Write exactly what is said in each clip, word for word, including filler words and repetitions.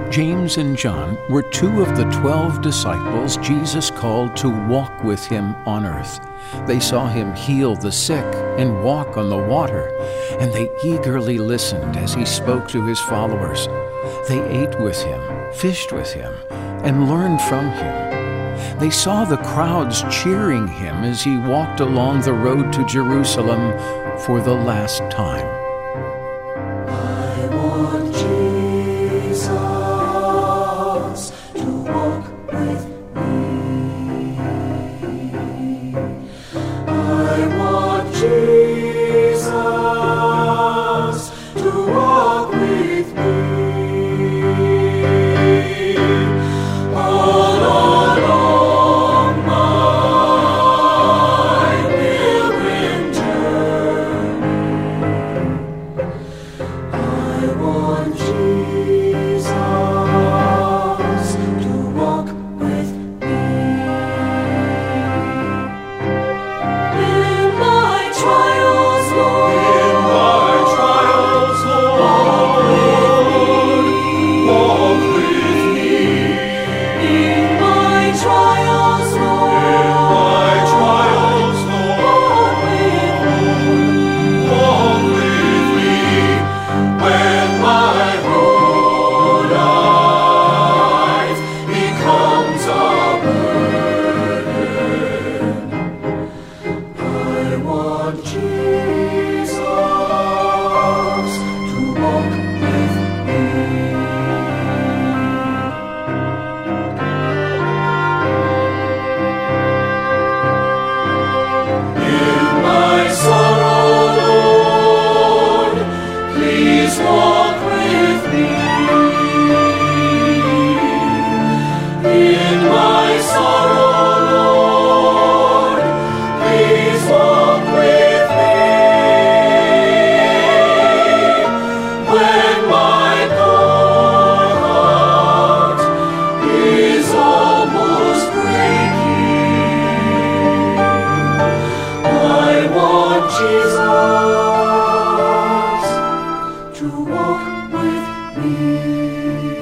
James and John were two of the twelve disciples Jesus called to walk with him on earth. They saw him heal the sick and walk on the water, and they eagerly listened as he spoke to his followers. They ate with him, fished with him, and learned from him. They saw the crowds cheering him as he walked along the road to Jerusalem for the last time. I want Jesus to walk with me. I want Jesus to walk with me. All along my pilgrim journey, I want Jesus to walk with me. In my trials, Lord, in my trials, Lord, walk with me. In my trials, Lord, in my trials, Lord, walk with me. When my whole life becomes a burden, I want Jesus to walk with me. In my sorrow, Lord, please walk with me. In my sorrow, Lord, please walk with me. When my poor heart is almost breaking, I want Jesus to walk with me,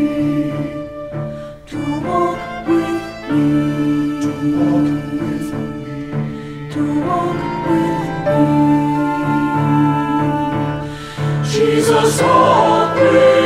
to walk with me, to walk with me, to walk with me. Jesus, walk with me.